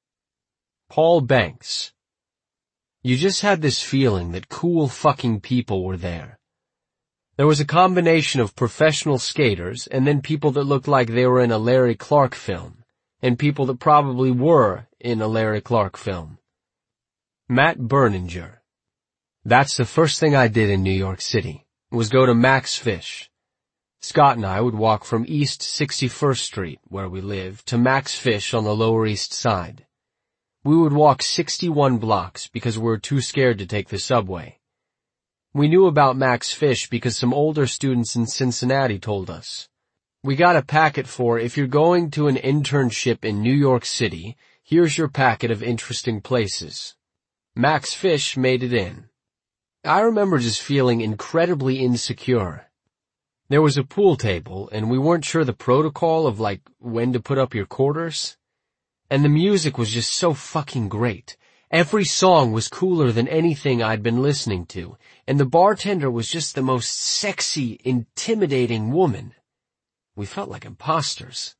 Paul Banks. You just had this feeling that cool fucking people were there. There was a combination of professional skaters and then people that looked like they were in a Larry Clark film, and people that probably were in a Larry Clark film. Matt Berninger. That's the first thing I did in New York City, was go to Max Fish. Scott and I would walk from East sixty-first Street, where we lived, to Max Fish on the Lower East Side. We would walk sixty-one blocks because we were too scared to take the subway. We knew about Max Fish because some older students in Cincinnati told us. We got a packet for, if you're going to an internship in New York City, here's your packet of interesting places. Max Fish made it in. I remember just feeling incredibly insecure. There was a pool table, and we weren't sure the protocol of, like, when to put up your quarters. And the music was just so fucking great. Every song was cooler than anything I'd been listening to, and the bartender was just the most sexy, intimidating woman. We felt like imposters.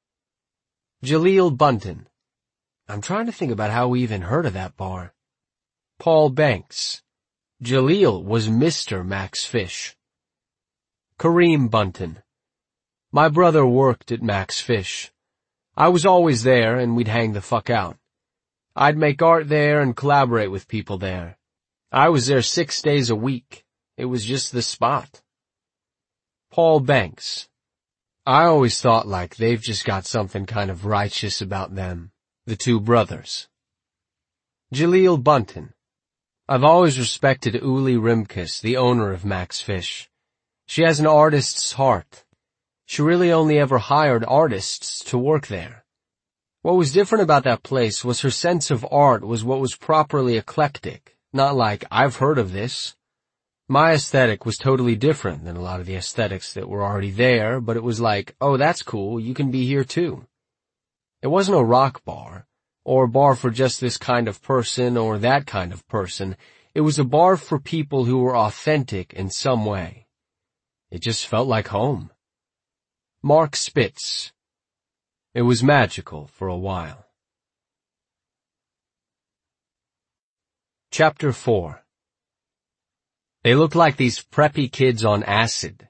Jaleel Bunton. I'm trying to think about how we even heard of that bar. Paul Banks. Jaleel was Mister Max Fish. Kareem Bunton. My brother worked at Max Fish. I was always there, and we'd hang the fuck out. I'd make art there and collaborate with people there. I was there six days a week. It was just the spot. Paul Banks. I always thought like they've just got something kind of righteous about them, the two brothers. Jaleel Bunton. I've always respected Uli Rimkus, the owner of Max Fish. She has an artist's heart. She really only ever hired artists to work there. What was different about that place was her sense of art was what was properly eclectic, not like, I've heard of this. My aesthetic was totally different than a lot of the aesthetics that were already there, but it was like, oh, that's cool, you can be here too. It wasn't a rock bar, or a bar for just this kind of person or that kind of person. It was a bar for people who were authentic in some way. It just felt like home. Mark Spitz. It was magical for a while. Chapter four. They looked like these preppy kids on acid.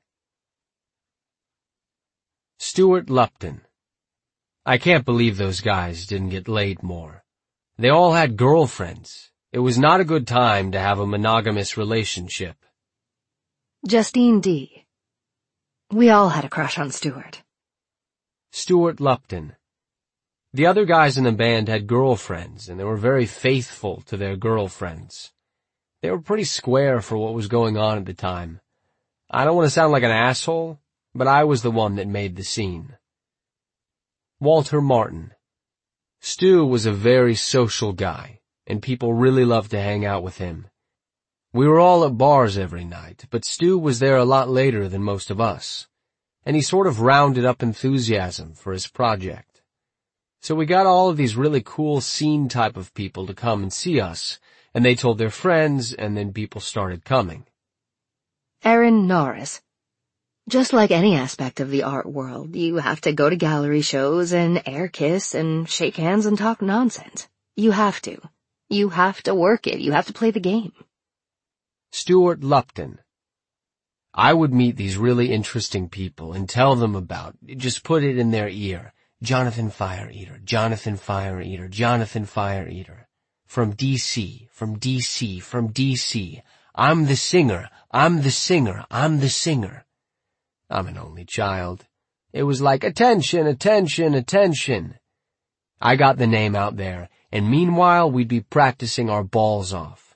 Stuart Lupton. I can't believe those guys didn't get laid more. They all had girlfriends. It was not a good time to have a monogamous relationship. Justine D. We all had a crush on Stuart. Stuart Lupton. The other guys in the band had girlfriends, and they were very faithful to their girlfriends. They were pretty square for what was going on at the time. I don't want to sound like an asshole, but I was the one that made the scene. Walter Martin. Stu was a very social guy, and people really loved to hang out with him. We were all at bars every night, but Stu was there a lot later than most of us, and he sort of rounded up enthusiasm for his project. So we got all of these really cool scene type of people to come and see us, and they told their friends, and then people started coming. Aaron Norris. Just like any aspect of the art world, you have to go to gallery shows and air kiss and shake hands and talk nonsense. You have to. You have to work it. You have to play the game. Stuart Lupton. I would meet these really interesting people and tell them about, just put it in their ear, Jonathan Fire Eater, Jonathan Fire Eater, Jonathan Fire Eater. From D C, from D C, from D C. I'm the singer, I'm the singer, I'm the singer. I'm an only child. It was like, attention, attention, attention. I got the name out there, and meanwhile we'd be practicing our balls off.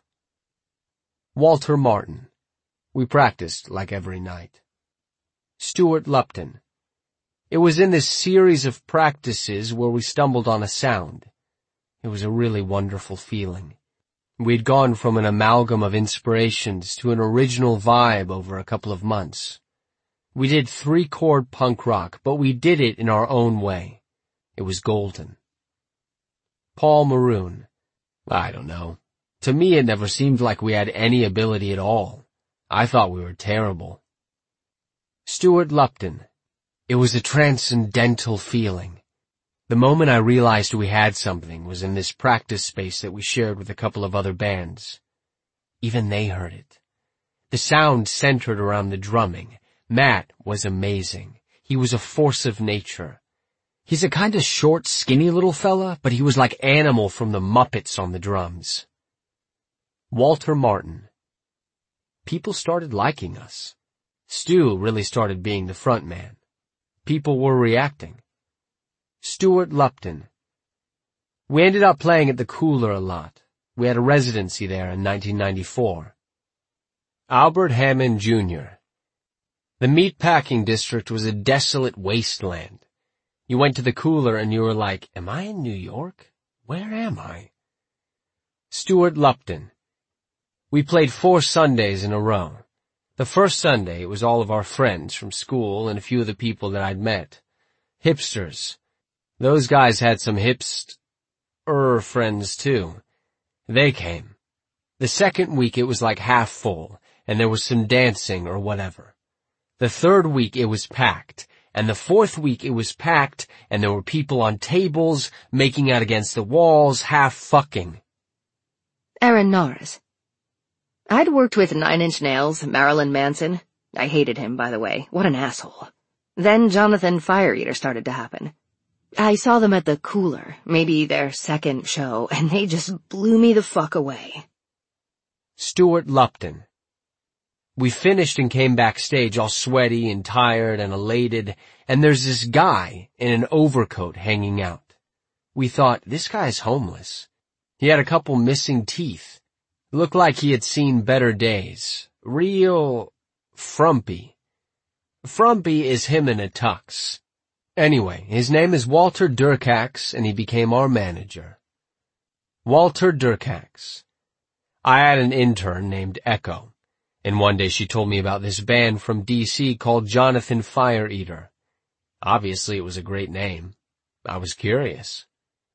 Walter Martin. We practiced like every night. Stuart Lupton. It was in this series of practices where we stumbled on a sound. It was a really wonderful feeling. We'd gone from an amalgam of inspirations to an original vibe over a couple of months. We did three-chord punk rock, but we did it in our own way. It was golden. Paul Maroon. I don't know. To me, it never seemed like we had any ability at all. I thought we were terrible. Stuart Lupton. It was a transcendental feeling. The moment I realized we had something was in this practice space that we shared with a couple of other bands. Even they heard it. The sound centered around the drumming. Matt was amazing. He was a force of nature. He's a kinda short, skinny little fella, but he was like Animal from the Muppets on the drums. Walter Martin. People started liking us. Stu really started being the front man. People were reacting. Stuart Lupton. We ended up playing at the Cooler a lot. We had a residency there in nineteen ninety-four. Albert Hammond Junior The meatpacking district was a desolate wasteland. You went to the Cooler and you were like, am I in New York? Where am I? Stuart Lupton. We played four Sundays in a row. The first Sunday it was all of our friends from school and a few of the people that I'd met. Hipsters. Those guys had some hipst-er friends too. They came. The second week it was like half full, and there was some dancing or whatever. The third week it was packed, and the fourth week it was packed, and there were people on tables, making out against the walls, half fucking. Aaron Norris. I'd worked with Nine Inch Nails, Marilyn Manson. I hated him, by the way. What an asshole. Then Jonathan Fire Eater started to happen. I saw them at the Cooler, maybe their second show, and they just blew me the fuck away. Stuart Lupton. We finished and came backstage all sweaty and tired and elated, and there's this guy in an overcoat hanging out. We thought, this guy's homeless. He had a couple missing teeth. Looked like he had seen better days. Real frumpy. Frumpy is him in a tux. Anyway, his name is Walter Durkax, and he became our manager. Walter Durkax. I had an intern named Echo, and one day she told me about this band from D C called Jonathan Fire Eater. Obviously it was a great name. I was curious.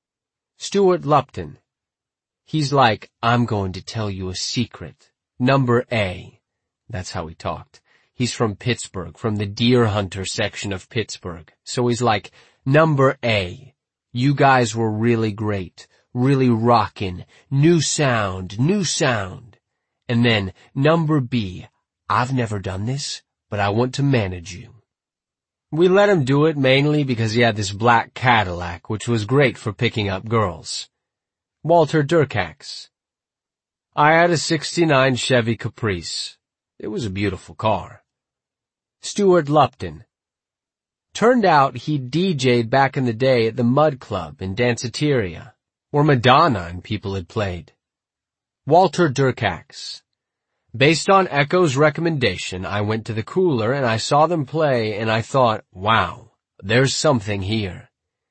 Stuart Lupton. He's like, I'm going to tell you a secret. Number A. That's how he talked. He's from Pittsburgh, from the deer hunter section of Pittsburgh. So he's like, number A. You guys were really great, really rockin', new sound, new sound. And then number B. I've never done this, but I want to manage you. We let him do it mainly because he had this black Cadillac, which was great for picking up girls. Walter Durkax. I had a sixty-nine Chevy Caprice. It was a beautiful car. Stuart Lupton. Turned out he D J'd back in the day at the Mud Club in Danceteria, where Madonna and people had played. Walter Durkax. Based on Echo's recommendation, I went to the Cooler and I saw them play and I thought, wow, there's something here.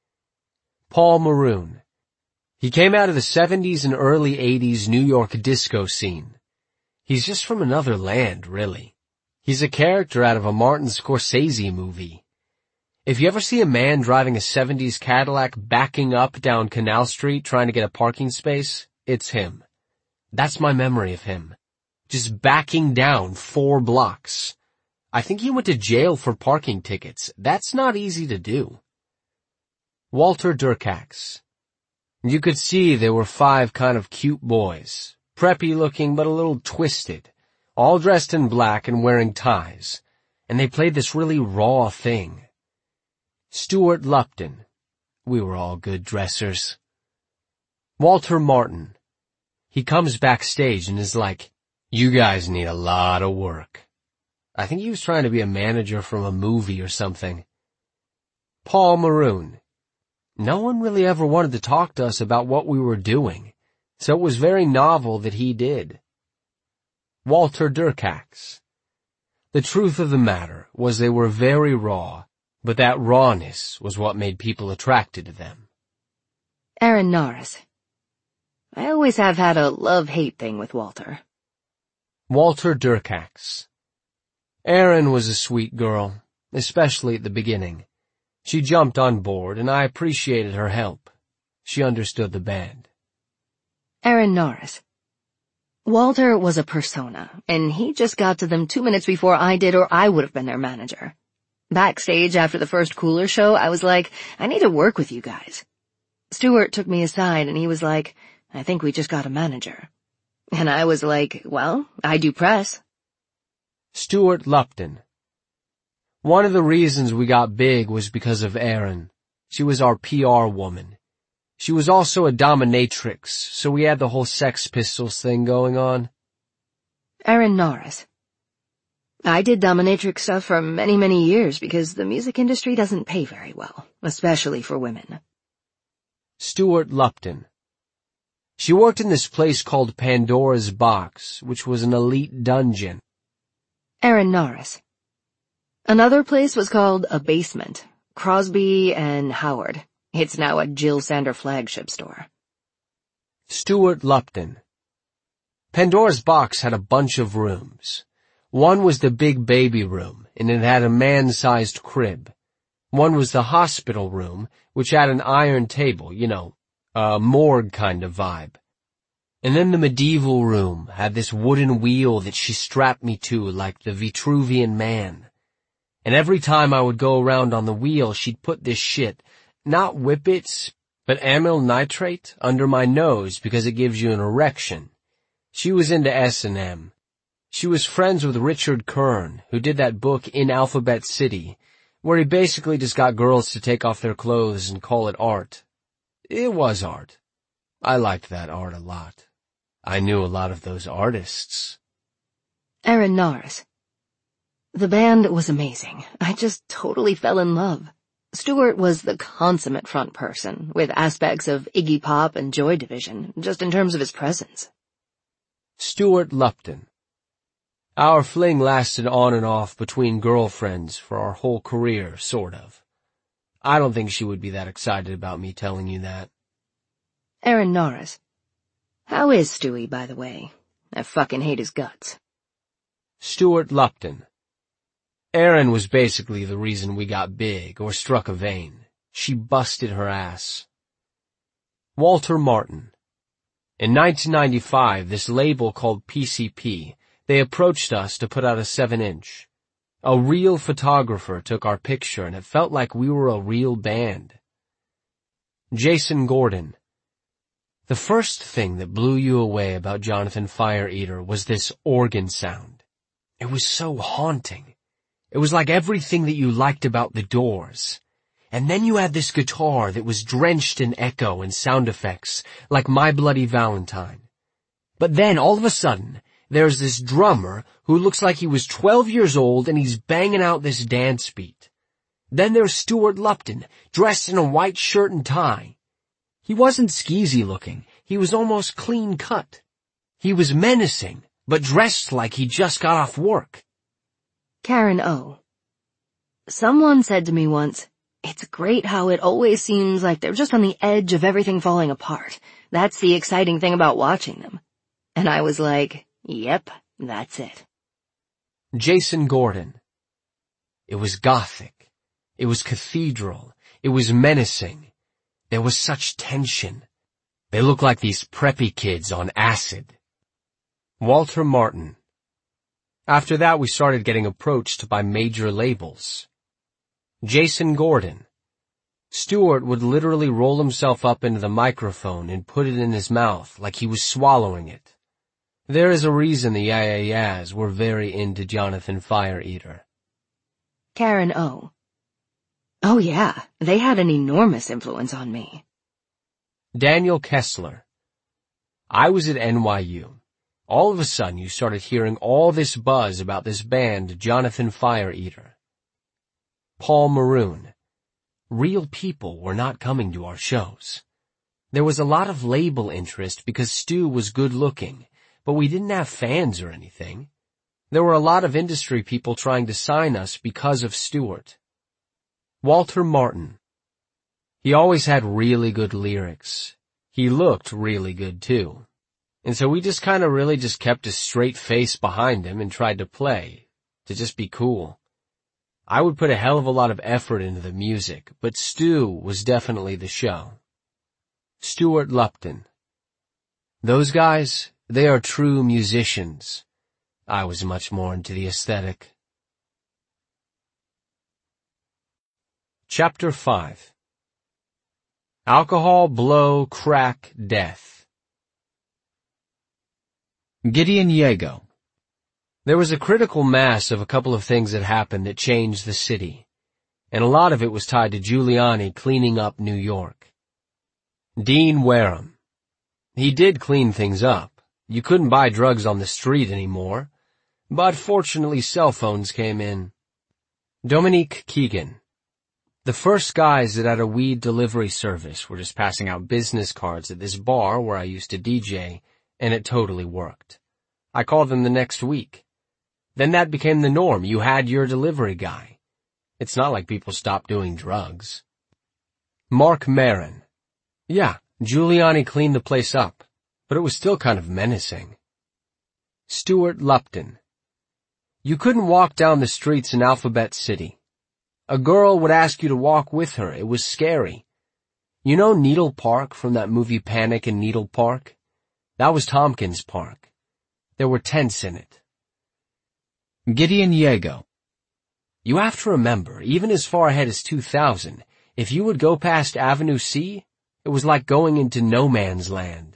Paul Maroon. He came out of the seventies and early eighties New York disco scene. He's just from another land, really. He's a character out of a Martin Scorsese movie. If you ever see a man driving a seventies Cadillac backing up down Canal Street trying to get a parking space, it's him. That's my memory of him. Just backing down four blocks. I think he went to jail for parking tickets. That's not easy to do. Walter Durkax. You could see there were five kind of cute boys. Preppy looking but a little twisted. all dressed in black and wearing ties, and they played this really raw thing. Stuart Lupton. We were all good dressers. Walter Martin. He comes backstage and is like, "You guys need a lot of work." I think he was trying to be a manager from a movie or something. Paul Maroon. No one really ever wanted to talk to us about what we were doing, so it was very novel that he did. Walter Durkax. The truth of the matter was they were very raw, but that rawness was what made people attracted to them. Aaron Norris. I always have had a love-hate thing with Walter. Walter Durkax. Erin was a sweet girl, especially at the beginning. She jumped on board, and I appreciated her help. She understood the band. Aaron Norris. Walter was a persona, and he just got to them two minutes before I did, or I would have been their manager. Backstage after the first Cooler show, I was like, I need to work with you guys. Stuart took me aside, and he was like, I think we just got a manager. And I was like, well, I do press. Stuart Lupton. One of the reasons we got big was because of Erin. She was our P R woman. She was also a dominatrix, so we had the whole Sex Pistols thing going on. Aaron Norris. I did dominatrix stuff for many, many years because the music industry doesn't pay very well, especially for women. Stuart Lupton. She worked in this place called Pandora's Box, which was an elite dungeon. Aaron Norris. Another place was called A Basement, Crosby and Howard. It's now a Jill Sander flagship store. Stuart Lupton. Pandora's Box had a bunch of rooms. One was the big baby room, and it had a man-sized crib. One was the hospital room, which had an iron table, you know, a morgue kind of vibe. And then the medieval room had this wooden wheel that she strapped me to like the Vitruvian Man. And every time I would go around on the wheel, she'd put this shit, not whippets, but amyl nitrate, under my nose because it gives you an erection. She was into S and M. She was friends with Richard Kern, who did that book In Alphabet City, where he basically just got girls to take off their clothes and call it art. It was art. I liked that art a lot. I knew a lot of those artists. Aaron Norris. The band was amazing. I just totally fell in love. Stuart was the consummate front person, with aspects of Iggy Pop and Joy Division, just in terms of his presence. Stuart Lupton. Our fling lasted on and off between girlfriends for our whole career, sort of. I don't think she would be that excited about me telling you that. Aaron Norris. How is Stewie, by the way? I fucking hate his guts. Stuart Lupton. Erin was basically the reason we got big or struck a vein. She busted her ass. Walter Martin. In nineteen ninety-five, this label called P C P, they approached us to put out a seven inch. A real photographer took our picture and it felt like we were a real band. Jason Gordon. The first thing that blew you away about Jonathan Fire Eater was this organ sound. It was so haunting. It was like everything that you liked about the Doors. And then you had this guitar that was drenched in echo and sound effects, like My Bloody Valentine. But then, all of a sudden, there's this drummer who looks like he was twelve years old and he's banging out this dance beat. Then there's Stuart Lupton, dressed in a white shirt and tie. He wasn't skeezy looking, he was almost clean cut. He was menacing, but dressed like he just got off work. Karen O. Someone said to me once, it's great how it always seems like they're just on the edge of everything falling apart. That's the exciting thing about watching them. And I was like, yep, that's it. Jason Gordon. It was gothic. It was cathedral. It was menacing. There was such tension. They looked like these preppy kids on acid. Walter Martin. After that, we started getting approached by major labels. Jason Gordon. Stuart would literally roll himself up into the microphone and put it in his mouth like he was swallowing it. There is a reason the Yeah Yeah Yeahs were very into Jonathan Fire Eater. Karen O. Oh yeah, they had an enormous influence on me. Daniel Kessler. I was at N Y U. All of a sudden you started hearing all this buzz about this band, Jonathan Fire Eater. Paul Maroon. Real people were not coming to our shows. There was a lot of label interest because Stu was good looking, but we didn't have fans or anything. There were a lot of industry people trying to sign us because of Stewart. Walter Martin. He always had really good lyrics. He looked really good too. And so we just kind of really just kept a straight face behind him and tried to play, to just be cool. I would put a hell of a lot of effort into the music, but Stu was definitely the show. Stuart Lupton. Those guys, they are true musicians. I was much more into the aesthetic. Chapter five. Alcohol, blow, crack, death. Gideon Yago. There was a critical mass of a couple of things that happened that changed the city, and a lot of it was tied to Giuliani cleaning up New York. Dean Wareham. He did clean things up. You couldn't buy drugs on the street anymore, but fortunately cell phones came in. Dominique Keegan. The first guys that had a weed delivery service were just passing out business cards at this bar where I used to D J, and it totally worked. I called them the next week. Then that became the norm. You had your delivery guy. It's not like people stopped doing drugs. Mark Maron. Yeah, Giuliani cleaned the place up, but it was still kind of menacing. Stuart Lupton. You couldn't walk down the streets in Alphabet City. A girl would ask you to walk with her. It was scary. You know Needle Park from that movie Panic in Needle Park? That was Tompkins Park. There were tents in it. Gideon Yago. You have to remember, even as far ahead as two thousand, if you would go past Avenue C, it was like going into no man's land.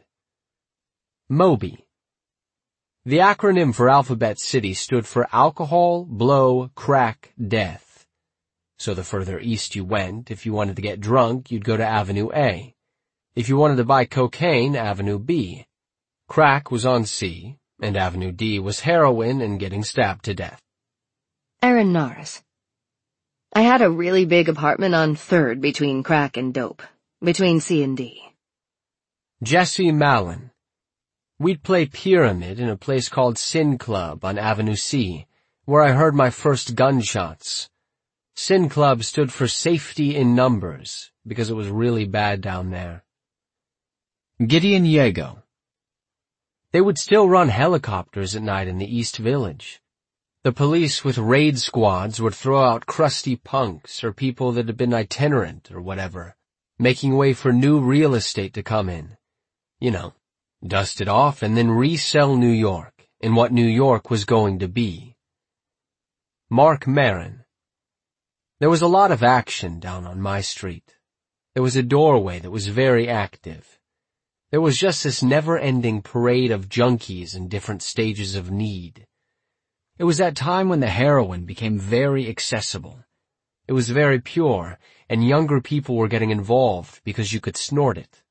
Moby. The acronym for Alphabet City stood for Alcohol, Blow, Crack, Death. So the further east you went, if you wanted to get drunk, you'd go to Avenue A. If you wanted to buy cocaine, Avenue B. Crack was on C, and Avenue D was heroin and getting stabbed to death. Aaron Norris. I had a really big apartment on third between crack and dope, between C and D. Jesse Mallon. We'd play Pyramid in a place called Sin Club on Avenue C, where I heard my first gunshots. Sin Club stood for Safety in Numbers, because it was really bad down there. Gideon Yago. They would still run helicopters at night in the East Village. The police with raid squads would throw out crusty punks or people that had been itinerant or whatever, making way for new real estate to come in. You know, dust it off and then resell New York in what New York was going to be. Mark Maron. There was a lot of action down on my street. There was a doorway that was very active. There was just this never-ending parade of junkies in different stages of need. It was that time when the heroin became very accessible. It was very pure, and younger people were getting involved because you could snort it.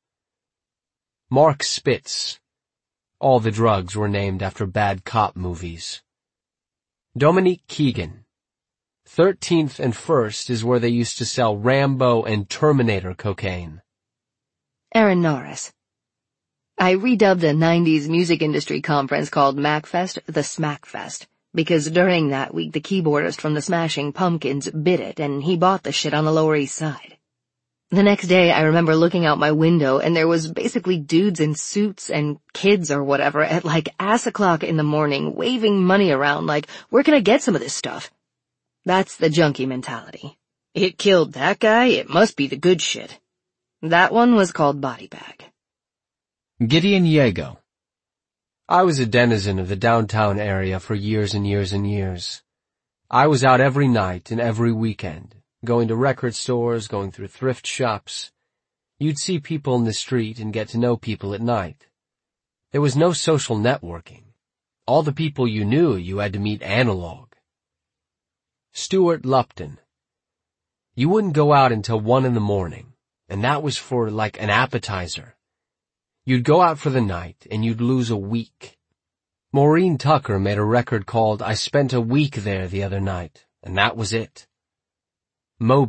Mark Spitz. All the drugs were named after bad cop movies. Dominique Keegan. thirteenth and First is where they used to sell Rambo and Terminator cocaine. Aaron Norris. I redubbed a nineties music industry conference called MacFest the Smackfest, because during that week the keyboardist from the Smashing Pumpkins bit it and he bought the shit on the Lower East Side. The next day I remember looking out my window and there was basically dudes in suits and kids or whatever at like ass o'clock in the morning waving money around like, where can I get some of this stuff? That's the junkie mentality. It killed that guy, it must be the good shit. That one was called Body Bag. Gideon Yago. I was a denizen of the downtown area for years and years and years. I was out every night and every weekend, going to record stores, going through thrift shops. You'd see people in the street and get to know people at night. There was no social networking. All the people you knew, you had to meet analog. Stuart Lupton. You wouldn't go out until one in the morning, and that was for like an appetizer. You'd go out for the night, and you'd lose a week. Maureen Tucker made a record called I Spent a Week There the Other Night, and that was it. Mo